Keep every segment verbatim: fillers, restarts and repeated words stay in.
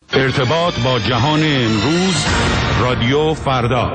ارتباط با جهان امروز، رادیو فردا.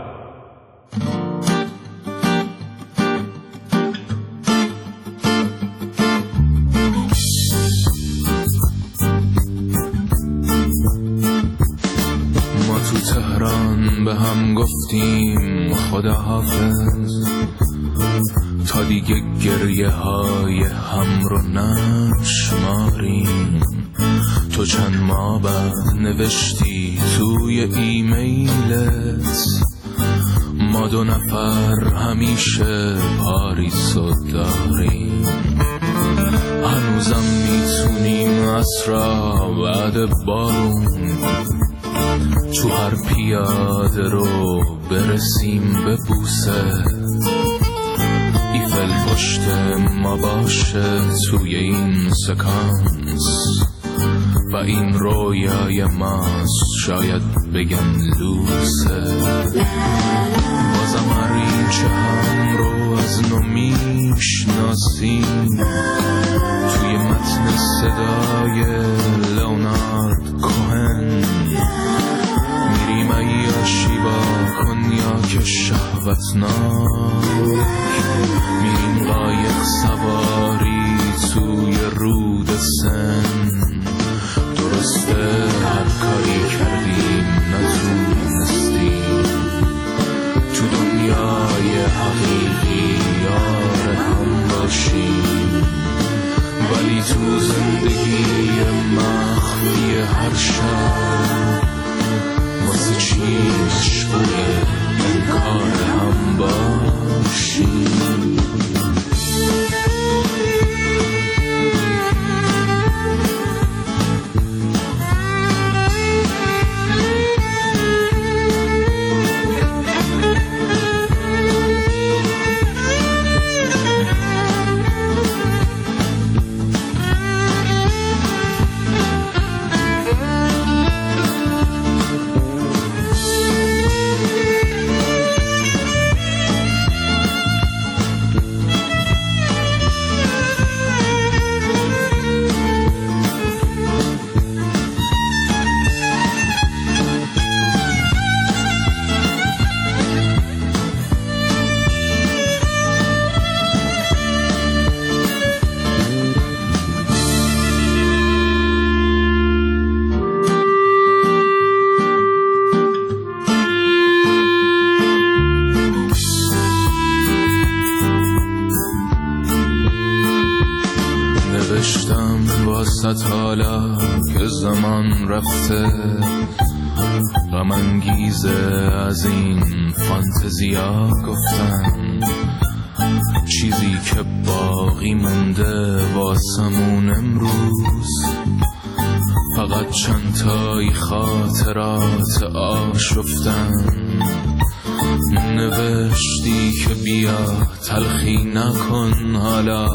ما تو تهران به هم گفتیم خداحافظ، تا دیگه گریه های هم رو نشماریم. تو چند ماه بعد نوشتی توی ایمیلت ما دو نفر همیشه پاریسو داریم. هنوزم میتونیم عصرا بعد بارون تو هر پیاده رو برسیم به بوسه. ایفل پشت ما باشه توی این سکانس و این رویای ماست، شاید بگن لوسه. بازم هر این چه هم رو از نو میشناسیم توی متن صدای لئونارد کوهن. میریم عیاشی با کنیاک شهوتناک، میریم قایق سواری توی رود سن. درسته هر کاری کردیم نتونستیم تو دنیای حقیقی یار هم باشیم، ولی تو زندگی مخفی هر شب واسه چی مشغول انکار هم باشیم. حالا که زمان رفته غم انگیزه از این فانتزیا گفتن، چیزی که باقی مونده واسمون امروز فقط چند تایی خاطرات آشفتن. نوشتی که بیا تلخی نکن، حالا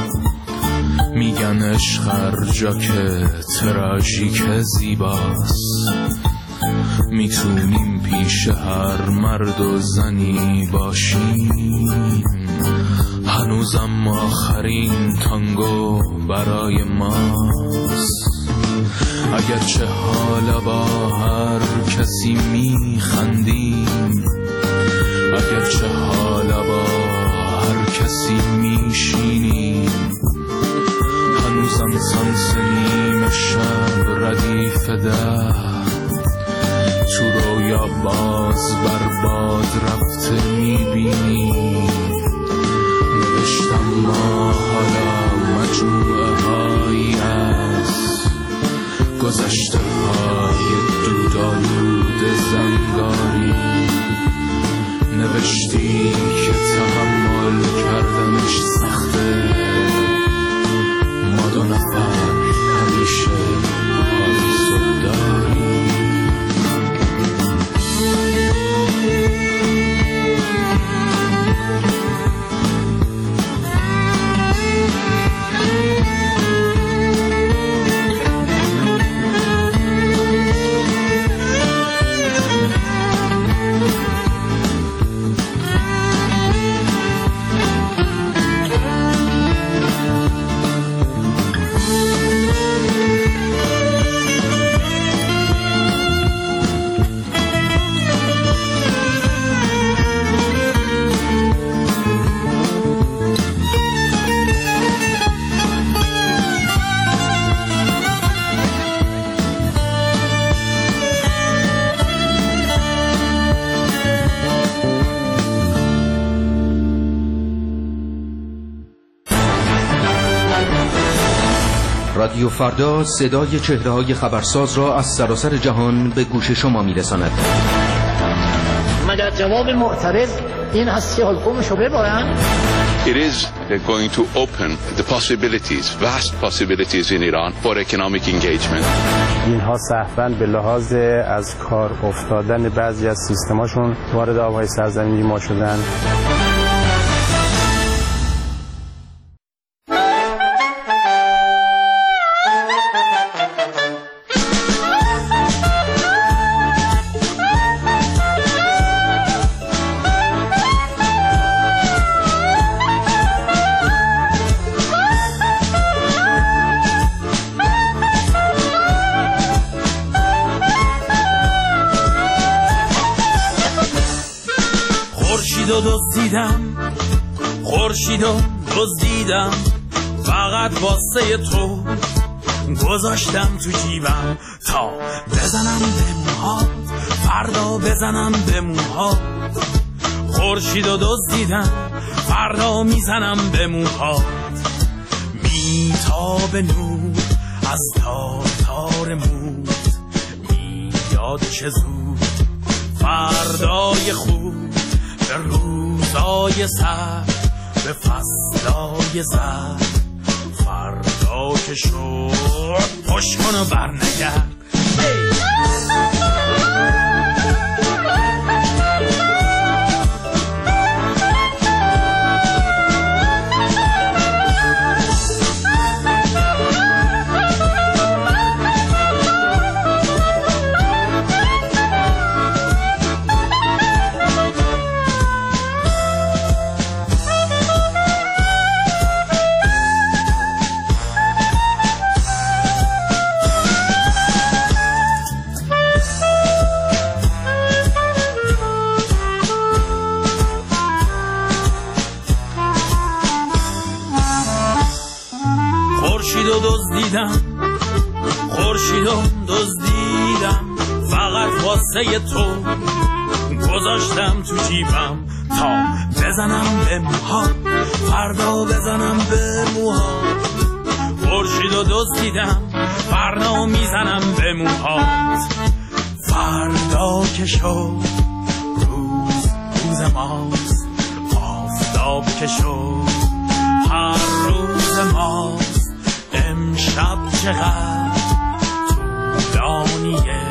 میگن عشق هر جا که تراژیک زیباست. میتونیم پیش هر مرد و زنی باشیم، هنوزم آخرین تانگو برای ماست. اگرچه حالا با هر کسی میخندیم، اگرچه حالا با هر کسی میشینیم، هنوزم سانس نیم شب ردیف ده تو رویا باز بر باد رفته میبینی. نوشتم ما حالا مجموعه هایی از گذشته های دودالود زنگاری. نوشتی که تحمل کردنش سخته، ما دو نفر همیشه پاییز و داریم. رادیو فردا صدای چهره‌های خبرساز را از سراسر جهان به گوش شما می‌رساند. مگر جواب معترض این هست که حلقومشو ببرن؟ It is going to open the possibilities, vast possibilities in Iran for economic engagement. اینها صحفاً به لحاظ از کار افتادن بعضی از سیستماشون وارد آبهای سرزمینی ما شدن. دزدیدم خورشید و دزدیدم فقط واسه تو گذاشتم تو جیبم تا بزنم به موهات فردا بزنم به موهات خورشید و دزدیدم فردا میزنم به موهات میتاب نور از تار تار موت میاد چه زود فردای خوب به روزای سر به فصلای زر فردا که شد پشت کن و برنگرد خورشید و دزدیدم فقط واسه تو گذاشتم تو جیبم تا بزنم به موهات فردا بزنم به موهات خورشید و دزدیدم فردا میزنم به موهات فردا که شد روز روز ماست آفتاب که شد هر روز ماست امشب چقدر طولانیه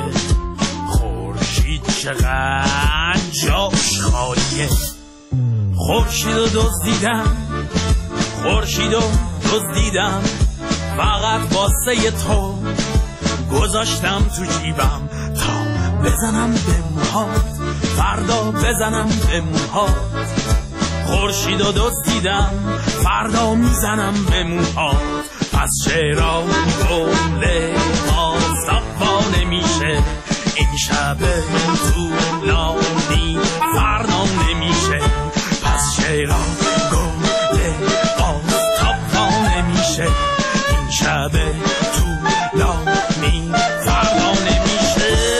خورشید چقدر جاش خالیه خورشید و دزدیدم خورشید و دزدیدم فقط واسه تو گذاشتم تو جیبم تا بزنم به موهات فردا بزنم به موهات خورشید و دزدیدم فردا میزنم به موهات پس چرا گله آفتابا نمیشه این شب طولانی فردا نمیشه پس چرا گله آفتابا نمیشه این شب طولانی فردا نمیشه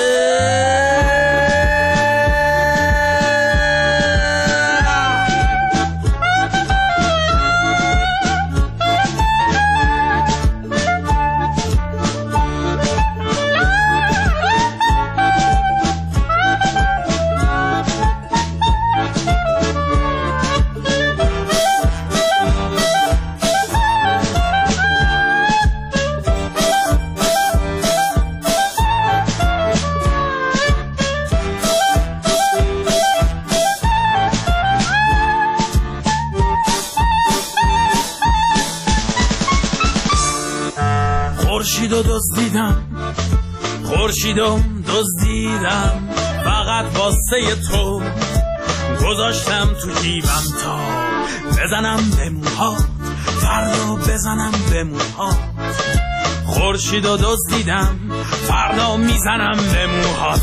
خورشید و دزدیدم خورشید و دزدیدم فقط واسه تو گذاشتم تو جیبم تا بزنم به موهات فردا بزنم به موهات خورشید و دزدیدم فردا میزنم به موهات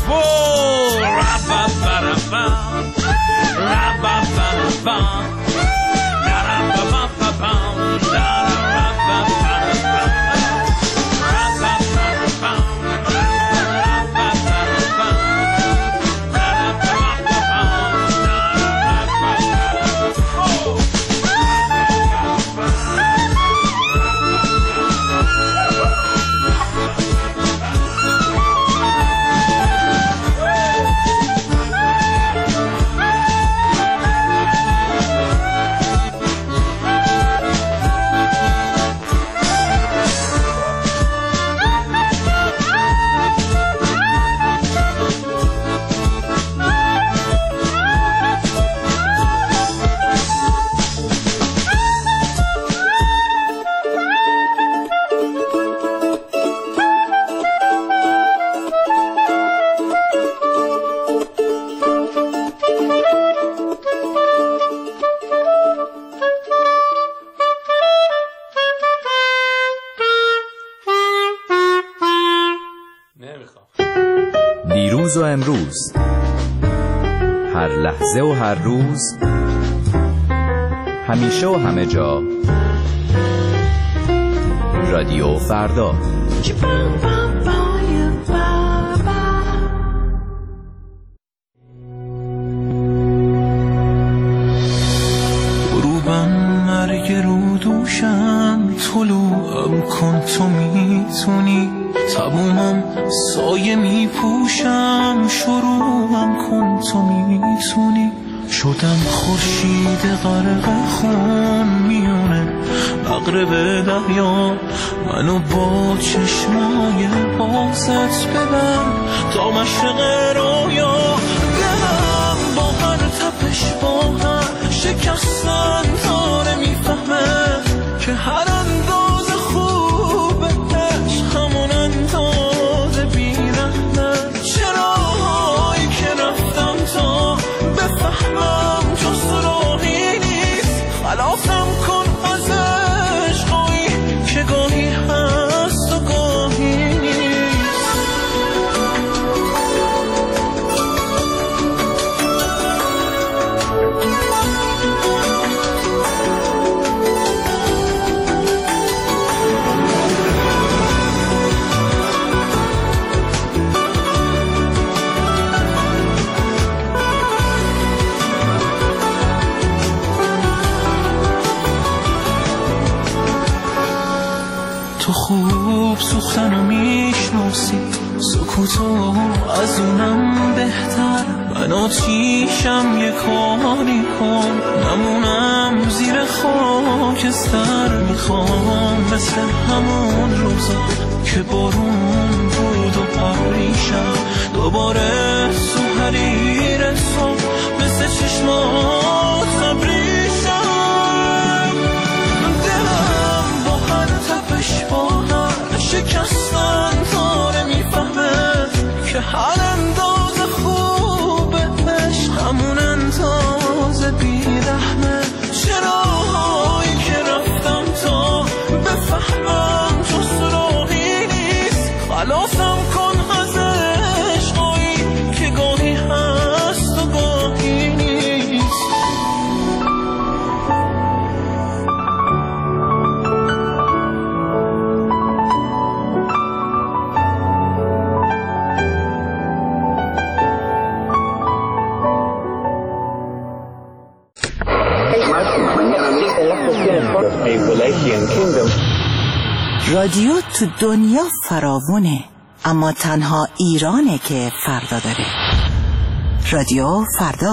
نمیخوام. دیروز و امروز، هر لحظه و هر روز، همیشه و همه جا، رادیو فردا. غروبم مرگ رو دوشم، طلوعم کن تو میتونی، تمومم سایه میپوشم، شروعم کن تو میتونی. شدم خورشید غرق خون میونه مغرب دریا، منو با چشمای بازت ببر تا مشرق رویا. دلم با هر تپش با هر شکستن داره میفهمه که هر انداز خوب عشق همون انداز بیرحمه. چرایی که رفتم تا بفهمم جز راهی نیست، خلاصم کن از عشقایی که گاهی هست و گاهی نیست. تو خوب سوختن رو میشناسی، سکوتو از اونم بهتر. من آتیشم یه کاری کن، نمونم زیر خاکستر. میخوام مثل همون روزا که بارون بود و پریشم، دوباره تو حریر صبح مثل چشمات خبریشم. دلم با هر تپش با هر شکستن داره میفهمه که هر انداز خوب عشق همون انداز بیرحمه. چرایی که رفتم تا بفهمم جز راهی نیست، خلاصم کن از عشقایی که گاهی هست و گاهی نیست. رادیو تو دنیا فراوونه، اما تنها ایرانه که فردا داره. رادیو فردا.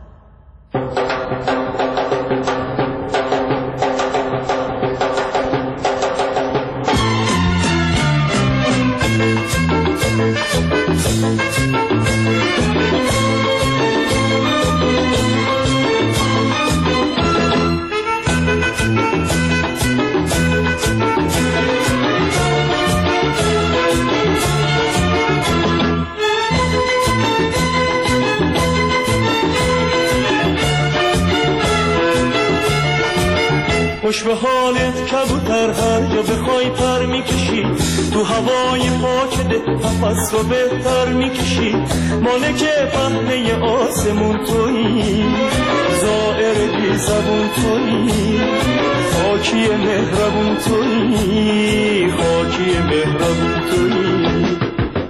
خوش به حالت کبوتر، هر جا بخوای پر میکشی، تو هوای پاک ده نفس رو بهتر میکشی. مالک پهنه آسمون تویی، زائر بی زبون تویی، خاکی مهربون تویی، خاکی مهربون تویی.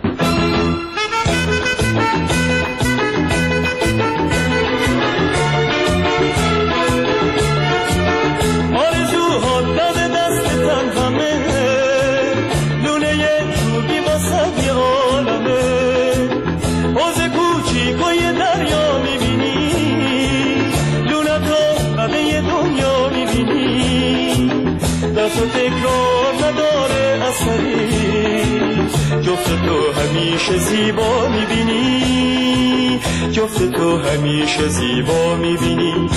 تو تکرار نداره اثری، جفت تو همیشه زیبا میبینی، جفت تو همیشه زیبا میبینی.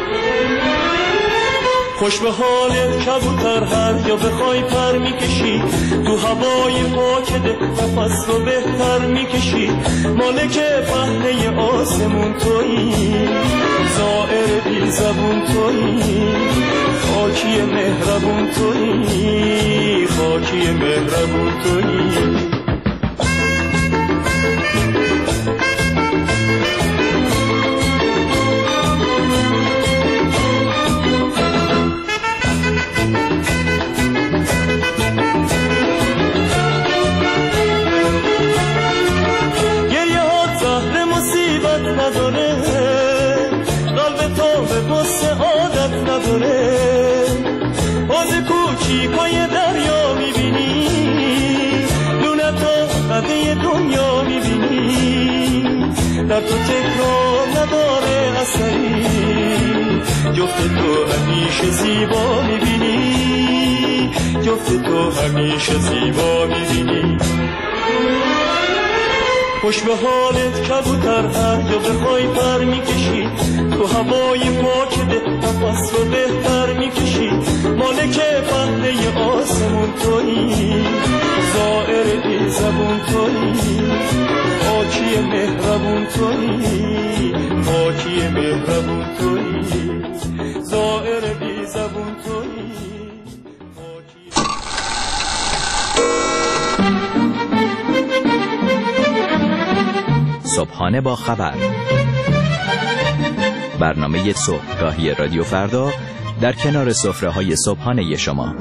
خوش به حالت کبوتر، هر جا بخوای پر میکشی، تو هوای پاک ده نفس رو بهتر میکشی. مالک پهنه آسمون تویی، زائر بی زبون تویی، خاکی مهربون تویی، خاکی مهربون تویی. در تو تکرار نداره اثری، جفت تو همیشه زیبا میبینی، جفت تو همیشه زیبا میبینی. خوش به حالت کبوتر هر جا بخوای پر میکشی، تو هوای پاک ده نفس رو بهتر میکشی، مالک پهنه آسمون تویی، زائر بی زبون تویی، خاکی مهربون تویی، خاکی مهربون تویی، زائر بی زبون تویی. صبحانه با خبر، برنامه صبحگاهی رادیو فردا در کنار سفره‌های صبحانه شما.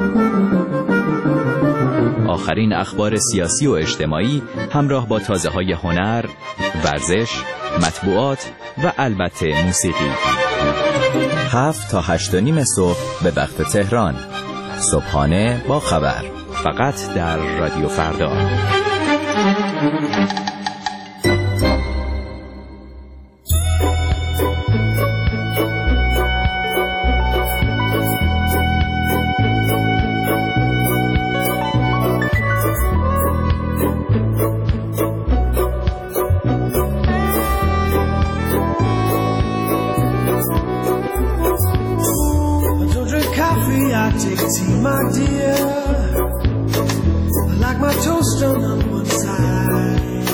آخرین اخبار سیاسی و اجتماعی همراه با تازه‌های هنر، ورزش، مطبوعات و البته موسیقی. هفت تا هشت و نیم صبح به وقت تهران. صبحانه با خبر، فقط در رادیو فردا. Tea, my dear, I like my toast on one side.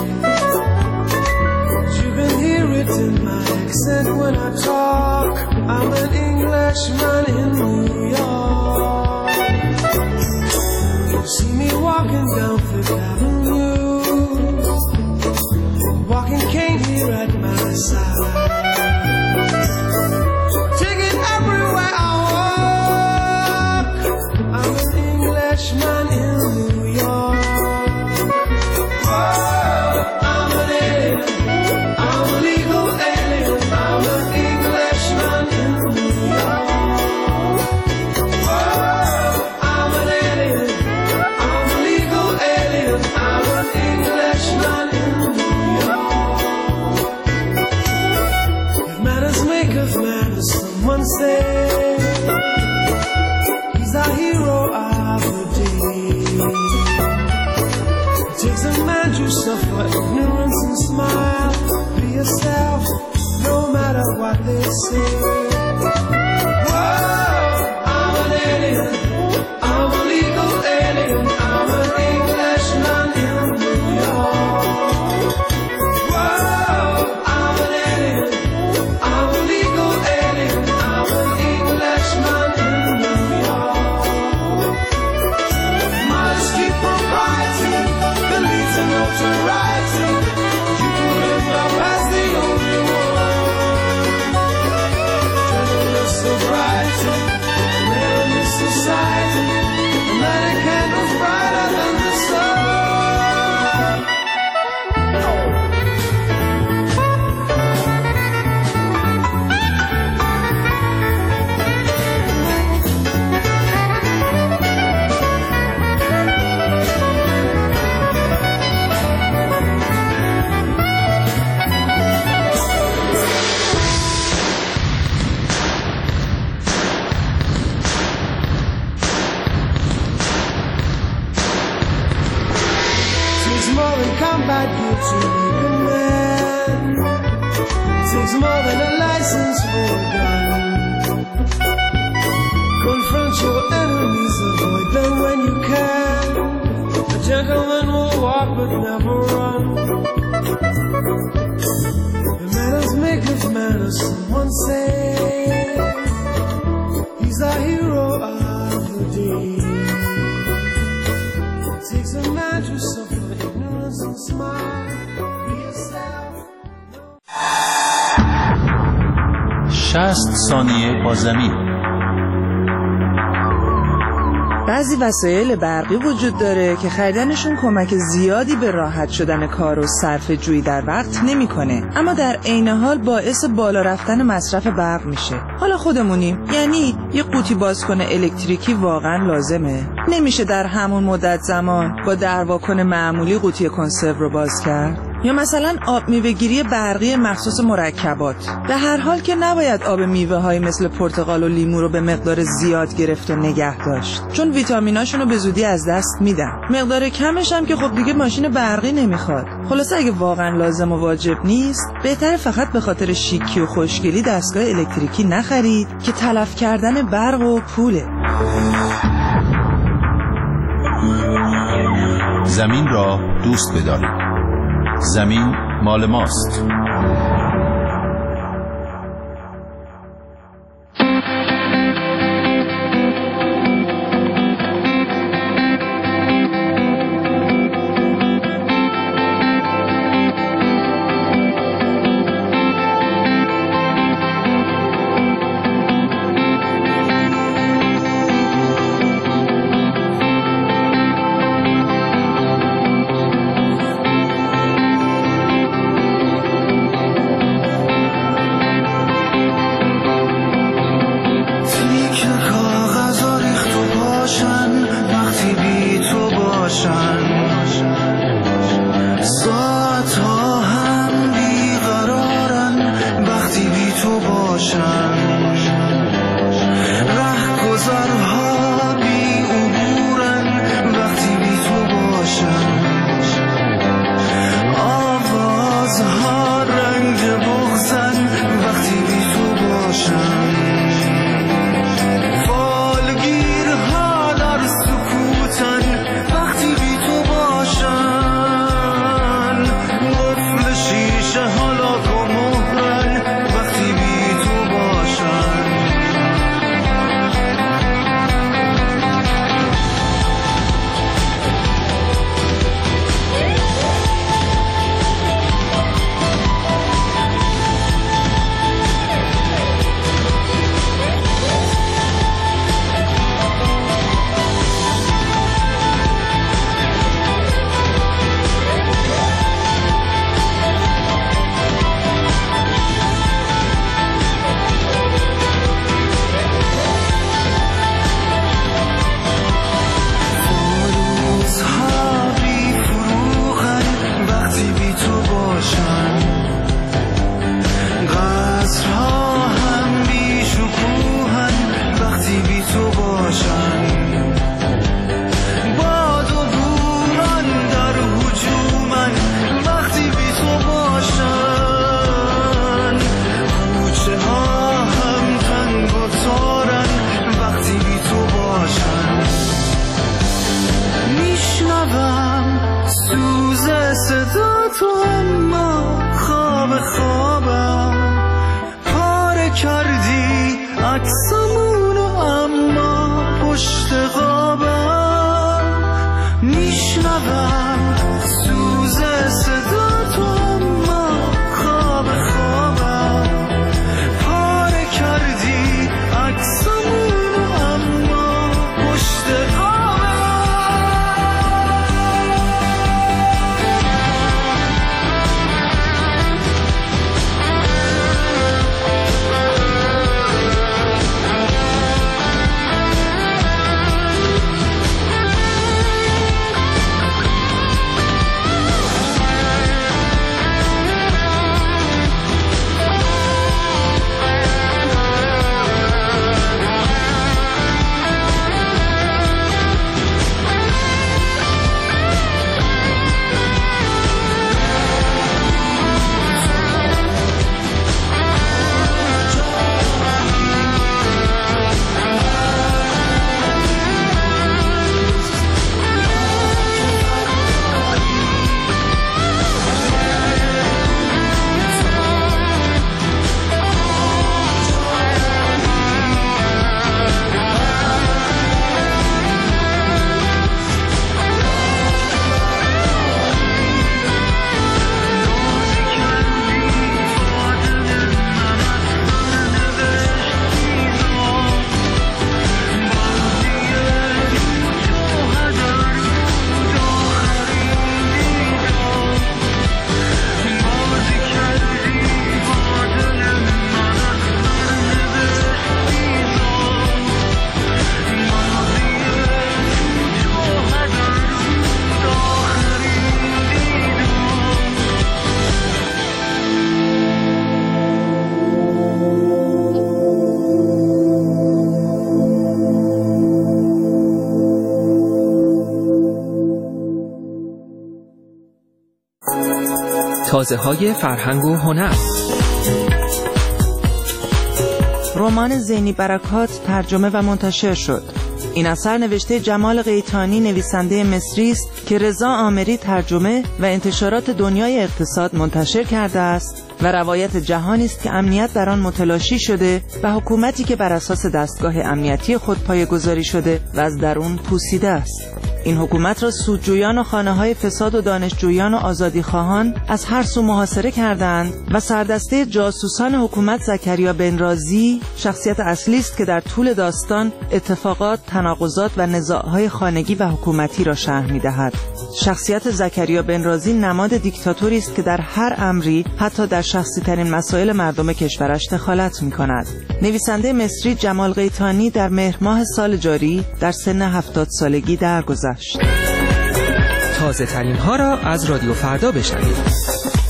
You can hear it in my accent when I talk. I'm an Englishman in New York. You see me walking down Fifth Avenue, walking cane here at my side. Take it everywhere I man in New York. Whoa, I'm an alien, I'm a legal alien, I'm an Englishman in New York. Whoa, I'm an alien, I'm a legal alien, I'm an Englishman in New York. If manners make of manners, someone say he's our hero of the day. It takes a man to suffer ignorance and smile. Be yourself, no matter what they say. Whoa, I'm an alien, I'm a legal alien, I'm an Englishman in New York. Whoa, I'm an alien, I'm a legal alien, I'm an Englishman in New York. Modesty, propriety, the leads to notoriety. You put it up as the only one. Gentleness, sobriety, man in society, and lighting candles brighter than the sun. Takes more than combat gear to make a man. Takes more than a license for a gun. Confront your enemies, avoid them when you can. A gentleman will walk but never run. The manners make of manners, someone say. He's our hero of the day. It takes a man to suffer ignorance and smile. Be yourself. شصت ثانیه با زمین. بعضی وسایل برقی وجود داره که خریدنشون کمک زیادی به راحت شدن کار و صرفه جویی در وقت نمیکنه، اما در عین حال باعث بالا رفتن مصرف برق میشه. حالا خودمونیم، یعنی یه قوطی بازکن الکتریکی واقعا لازمه؟ نمیشه در همون مدت زمان با درواکن معمولی قوطی کنسرو رو باز کرد؟ یا مثلا آب میوه‌گیری برقی مخصوص مرکبات. به هر حال که نباید آب میوه‌های مثل پرتقال و لیمو رو به مقدار زیاد گرفت و نگه داشت، چون ویتامیناشون رو به زودی از دست میدن. مقدار کمش هم که خب دیگه ماشین برقی نمیخواد. خلاصه اگه واقعا لازم و واجب نیست، بهتره فقط به خاطر شیکی و خوشگلی دستگاه الکتریکی نخرید که تلف کردن برق و پوله. زمین را دوست بدارید. زمین مال ماست. تازه‌های فرهنگ و هنر. رمان زینی برکات ترجمه و منتشر شد. این اثر نوشته جمال قیتانی نویسنده مصری است که رضا عامری ترجمه و انتشارات دنیای اقتصاد منتشر کرده است و روایت جهانی است که امنیت در آن متلاشی شده و حکومتی که بر اساس دستگاه امنیتی خود پایه‌گذاری شده و از درون پوسیده است. این حکومت را سودجویان و خانه‌های فساد و دانشجویان و آزادیخواهان از هر سو محاصره کردند و سردسته جاسوسان حکومت زکریا بن رازی شخصیت اصلی است که در طول داستان اتفاقات، تناقضات و نزاع‌های خانگی و حکومتی را شرح می‌دهد. شخصیت زکریا بن رازی نماد دیکتاتوری است که در هر امری، حتی در شخصی ترین مسائل مردم کشورش دخالت می‌کند. نویسنده مصری جمال قیتانی در مهر ماه سال جاری در سن هفتاد سالگی درگذشت. تازه ترین ها را از رادیو فردا بشنوید.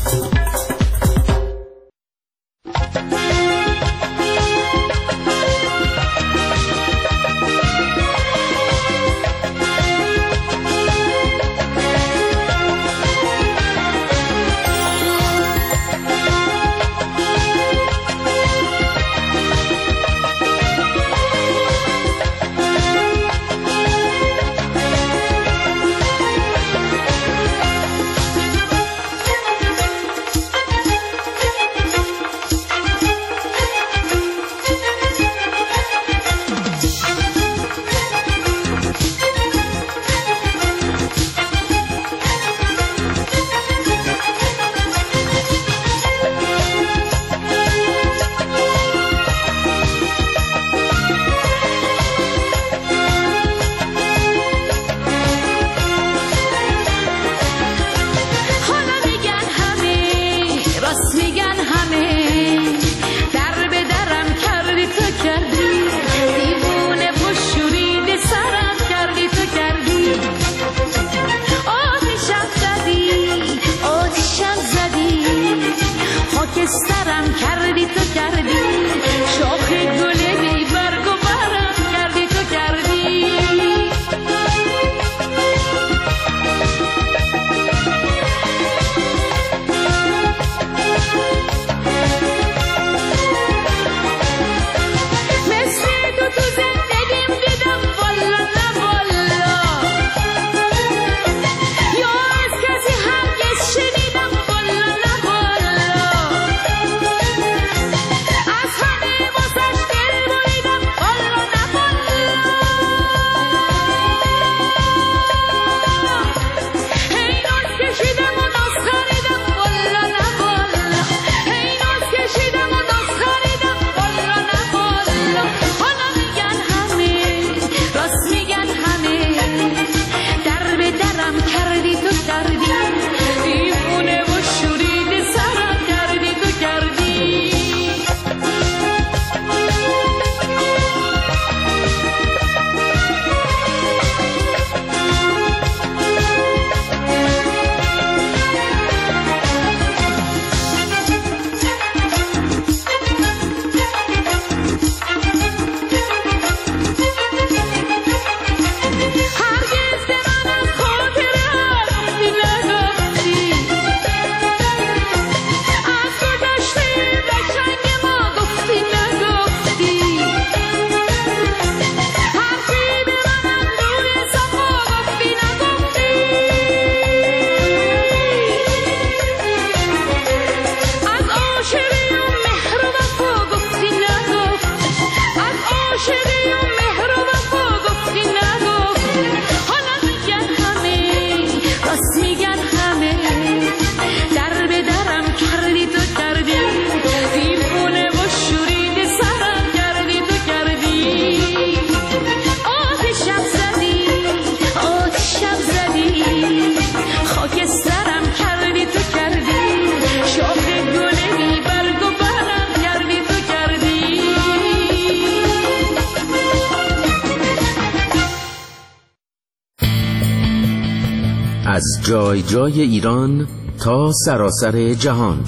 از جای جای ایران تا سراسر جهان،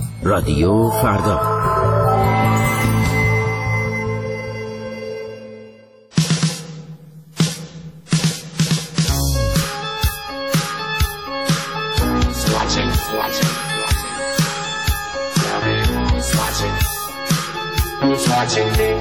رادیو فردا. who's watching me?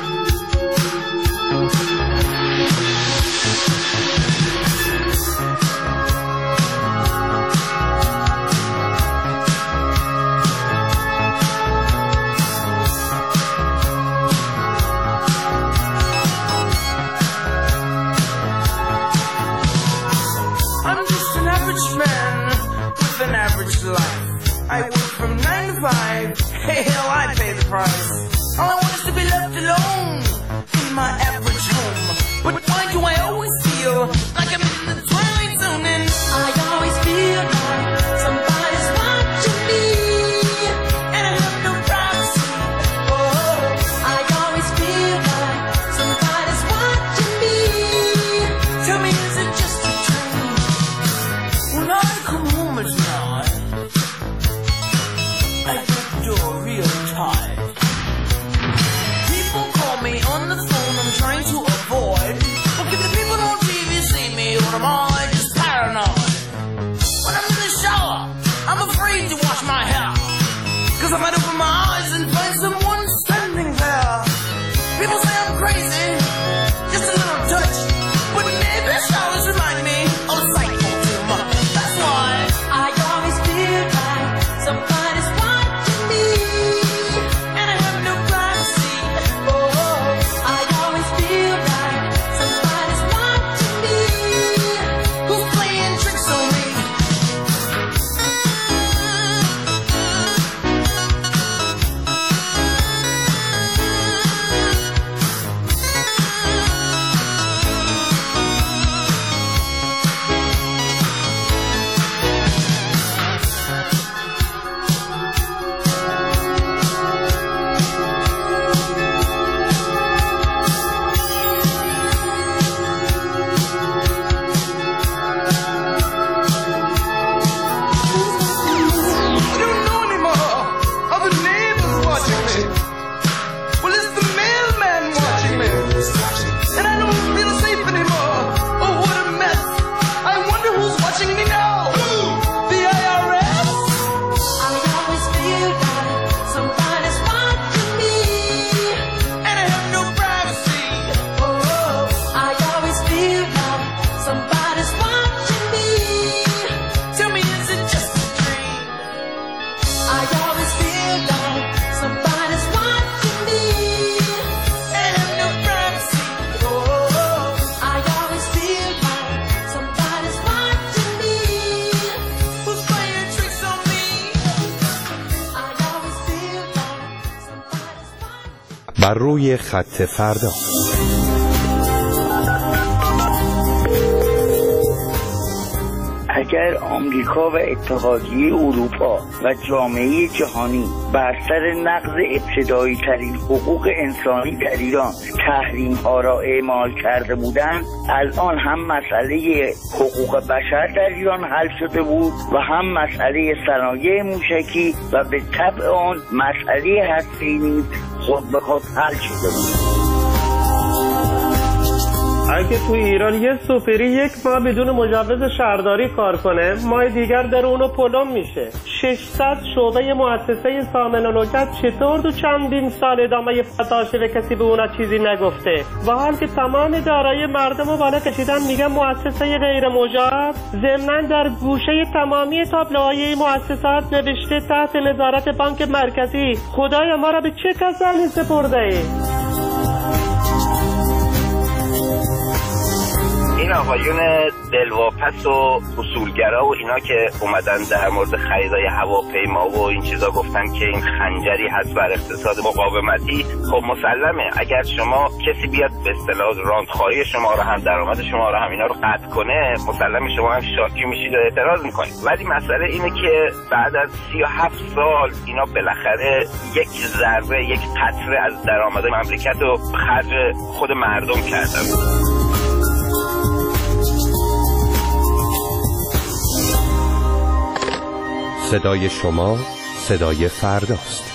I'm just an average man with an average life. I work from nine to five. Hey, hell, I pay the price. All I want is to be left alone in my average home. But why do I always feel like I'm in the twilight zone? And I always feel like somebody's watching me, and I have no privacy. Oh, I always feel like somebody's watching me. Tell me, is it just a dream? When I come home at night, I get the door real tight. People call me on the phone, I'm trying to avoid. But if the people on T V see me, or am I just paranoid? When I'm in the shower, I'm afraid to wash my hair, cause I might open my eyes and find someone standing there. People say I'm crazy, just a little touch, but maybe showers remind me of psycho too much. That's why I always feel like somebody's watching me, and I have no privacy. Oh, I always feel like somebody's watching me, who's playing tricks on me. I don't know anymore. Are the neighbors watching me? Well, is the mailman watching me? And I don't feel safe anymore. Oh, what a mess. I wonder who's watching me now. The I R S? I always feel like somebody's watching me, and I have no privacy. Oh, I always feel like somebody's watching me. Tell me, is it just a dream? I always feel like somebody's watching me, and I have no privacy. Oh, I always feel like somebody's watching me, who's playing tricks on me. I always feel like somebody's watching. بر روی خط فردا. اگر آمریکا و اتحادیه اروپا و جامعه جهانی بر سر نقض ابتدایی ترین حقوق انسانی در ایران تحریم ها را اعمال کرده بودند، الان هم مسئله حقوق بشر در ایران حل شده بود و هم مسئله صنایع موشکی و به طبع آن مسئله هسته‌ای نیز خود به خود حل شده بود. اگه تو ایران یه سوپری یک ماه بدون مجوز شهرداری کار کنه، ماه دیگر در اونو پلم میشه. ششصد شعبه مؤسسه سامن و لوکت چطور تو چندین سال ادامه فتاشه و کسی به اونا چیزی نگفته؟ و حال که تمام دارایی مردم رو بالا کشیدن میگن مؤسسه غیر مجاب، ضمناً در گوشه تمامی تابلوهای مؤسسات نوشته تحت نظارت بانک مرکزی. خدای ما را به چه کسانی سپرده ای؟ این آقایون دلواپس و اصولگرا و اینا که اومدن در مورد خریدای هواپیما و این چیزا گفتن که این خنجری هست بر اقتصاد مقاومتی، خب مسلمه اگر شما کسی بیاد به اصطلاح راندخواری شما رو هم درآمد شما رو هم اینا رو قطع کنه، مسلمه شما هم شاکی میشید و اعتراض میکنید. ولی مسئله اینه که بعد از سی و هفت سال اینا بالاخره یک ذره یک قطره از درآمد مملکت رو خرج خود مردم کردن. صدای شما صدای فرداست.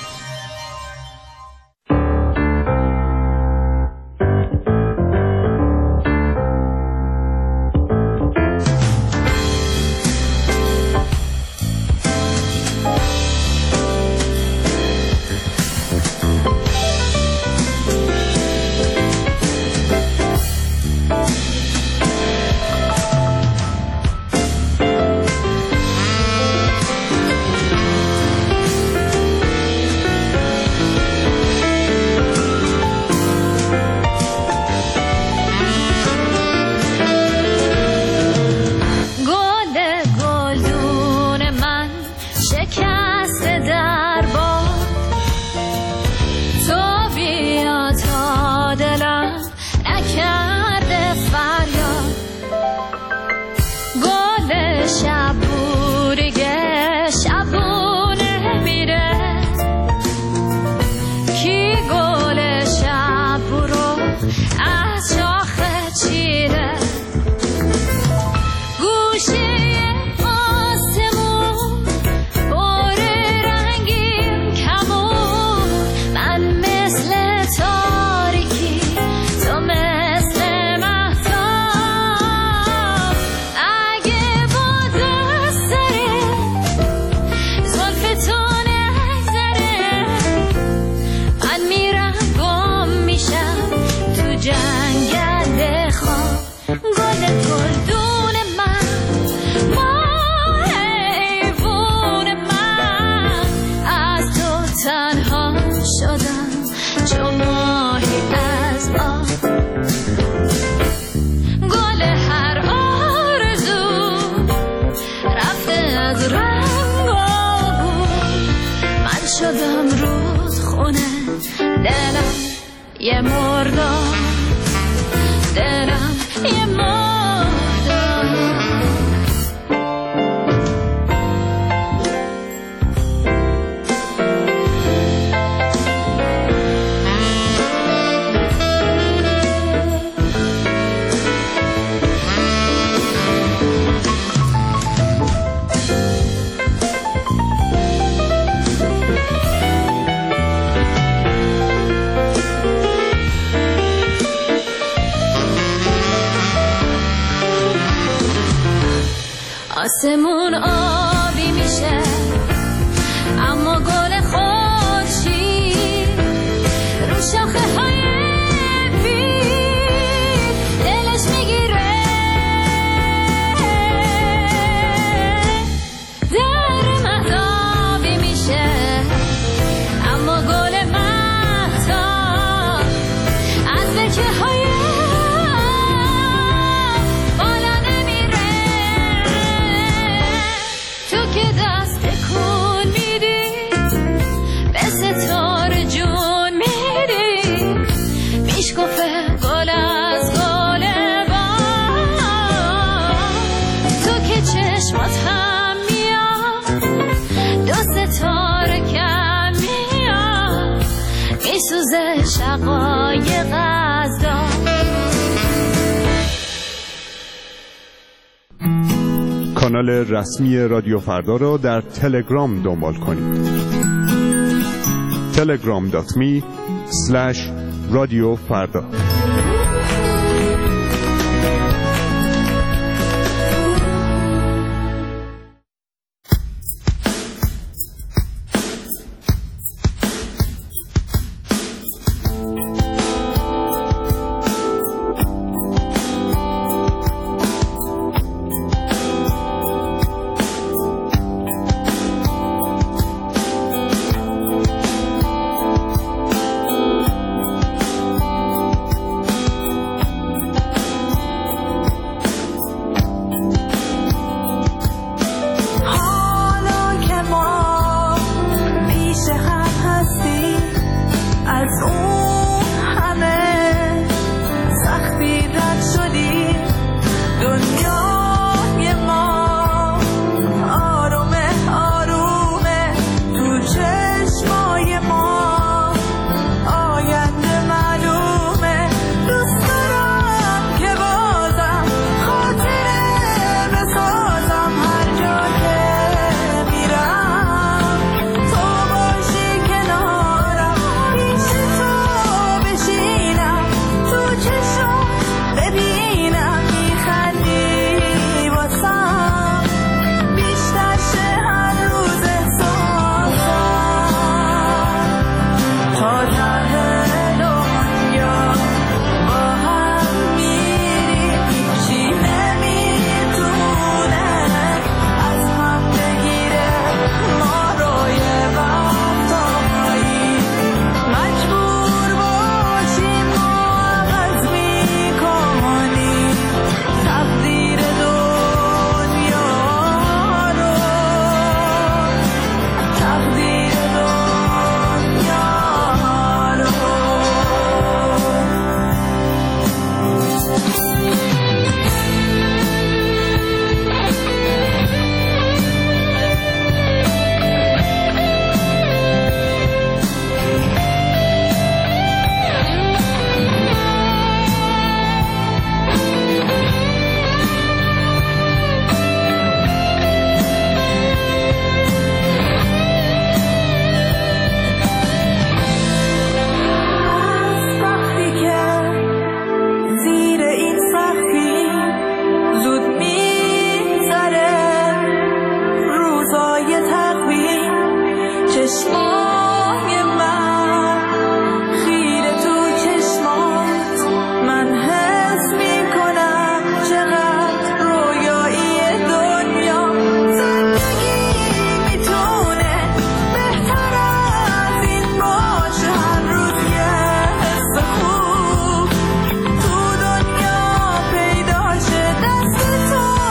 یه مردم دلم یه مردم آسمون آبی میشه اما گل خورشید رو شاخه های پیر دلش میگیره در مهتابی میشه اما گل مهتاب از بچه های شقایق از کانال رسمی رادیو فردا را در تلگرام دنبال کنید. تلگرام دات می اسلش رادیو فردا.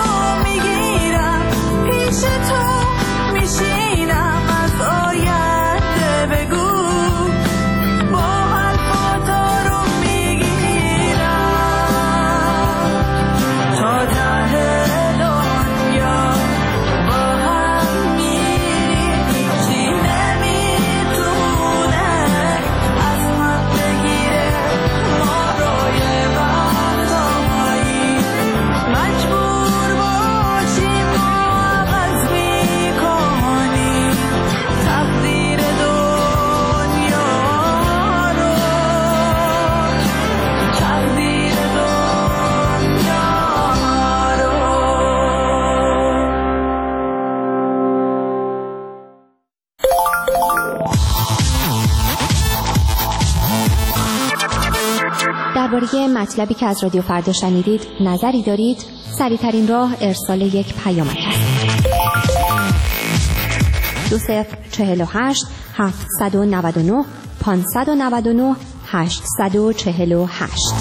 پیش تو میشینم از آینده درباره مطلبی که از رادیو فردا شنیدید نظری دارید؟ سریع‌ترین راه ارسال یک پیامک است. دو صفر چهل و هشت هفتصد و نود و نه پانصد و نود و نه هشتصد و چهل و هشت.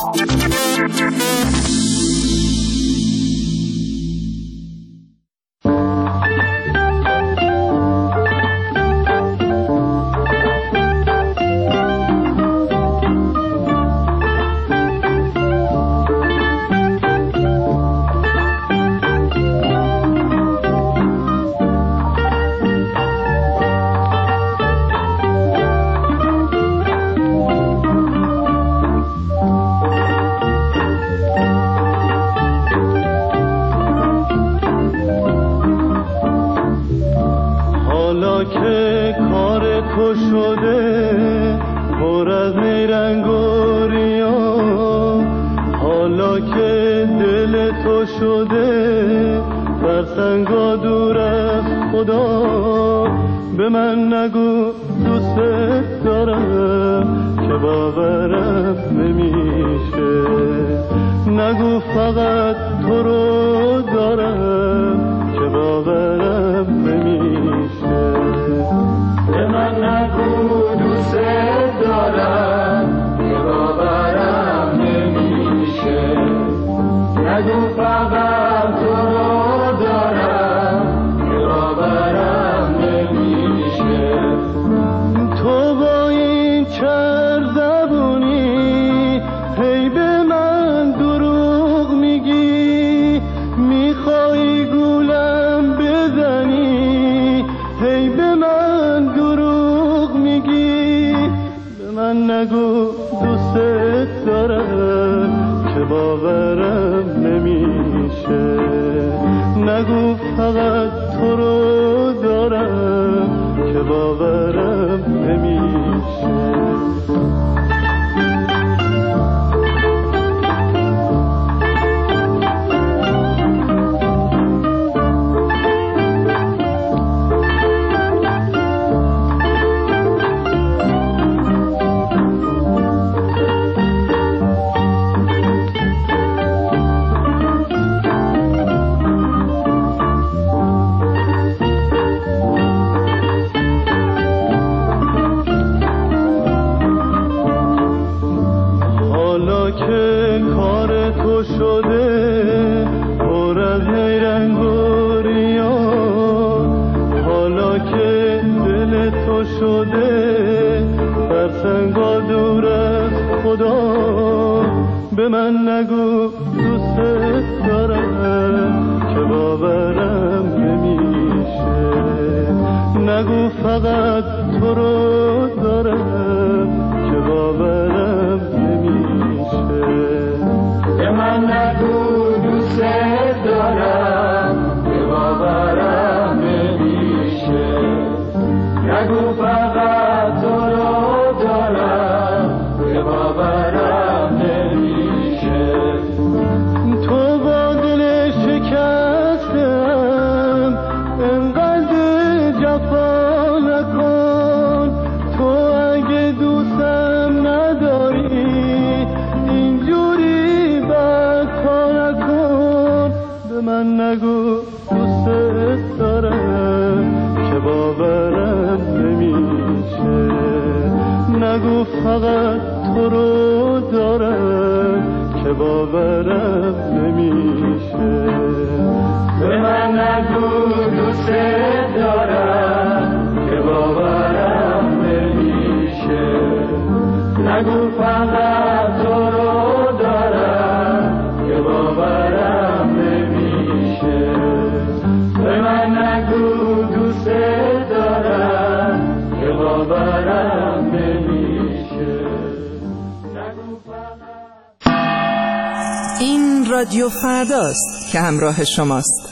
این رادیو فرداست که همراه شماست.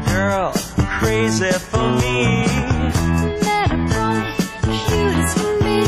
Crazy for me. Met a boy, cute as for me.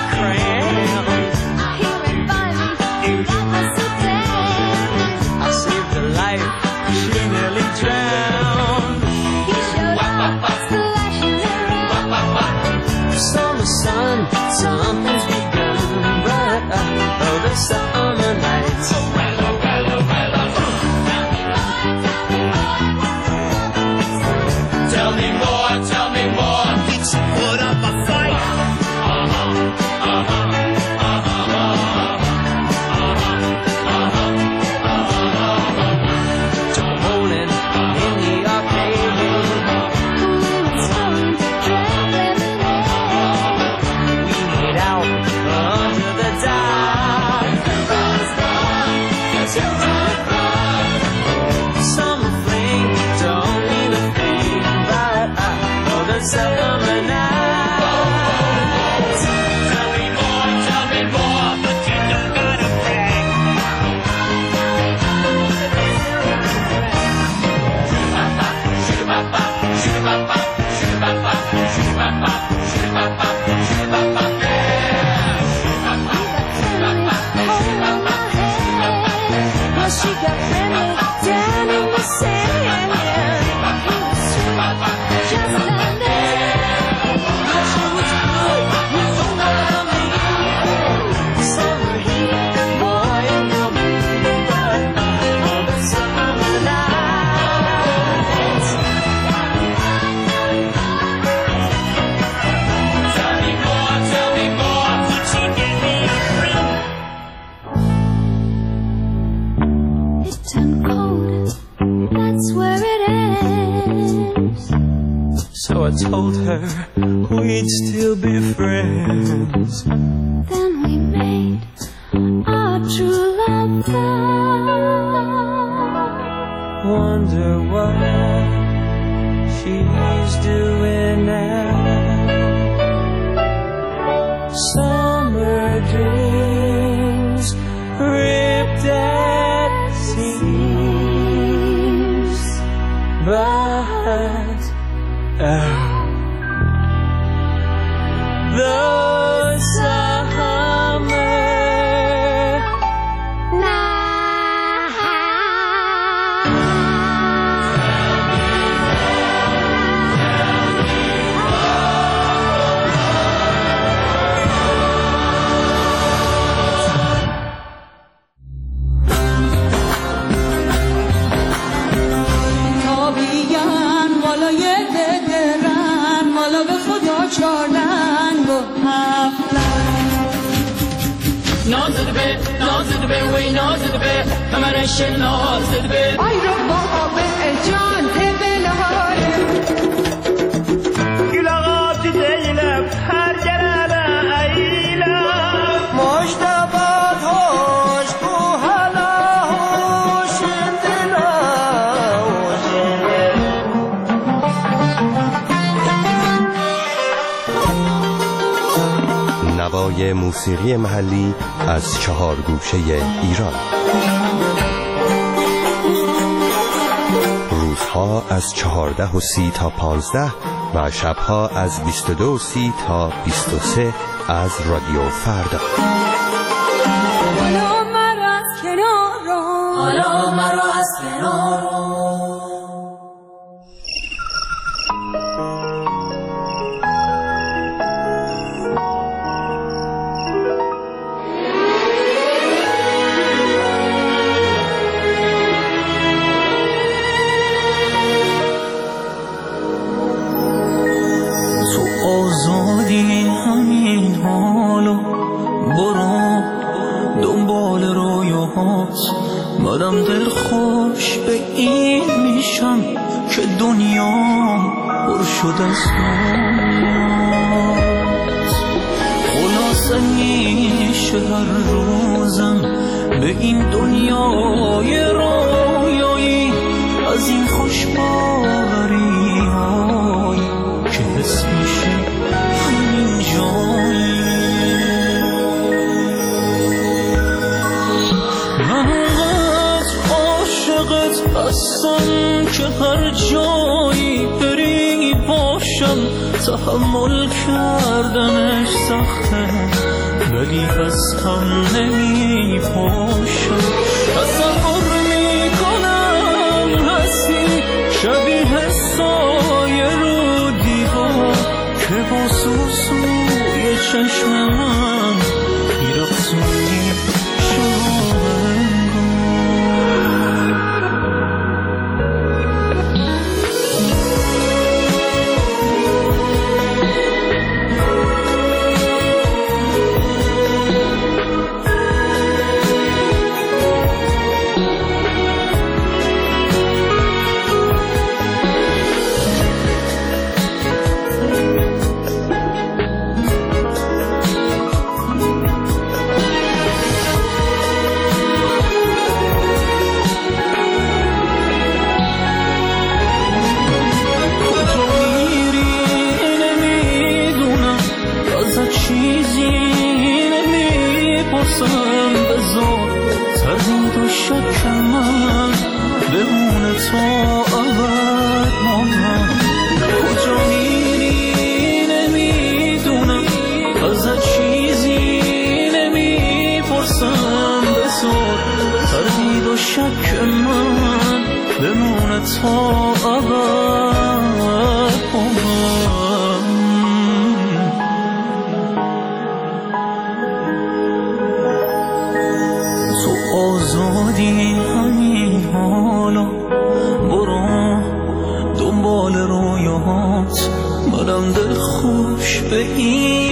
So I told her we'd still be friends. Then we made our true love vow. Wonder what she's doing now. Summer dreams ripped at seams, but oh, the summer کمرش نازد به آی رو بابا به جان تبلاره گلاغات دیلم هر جلالم ایلم مشتبات هوش تو حالا هوش دلا نوای موسیقی محلی از چهار گوشه ایران. روزها از چهارده و سی تا پانزده و شبها از بیست و دو و سی تا بیست و سه از رادیو فردا. حالا مرا از کنار حالا مرا از کنار همین حالو برو دنبال رویاهات بعدم دل خوش به این میشم که دنیام پر شد از رویات. خلاصه میشه هر روزم به این دنیای رویایی از این خوش باوری های که حس میشه همین جایی. من انقدر عاشقت هستم که هر جایی بری باشه باشم تحمل کردنش سخته ولی هستم نمی پاشم تصور می کنم هستی شبیه سایه رو دیوار که با سوسوی چشم من میرقصونی منم دل خوش به این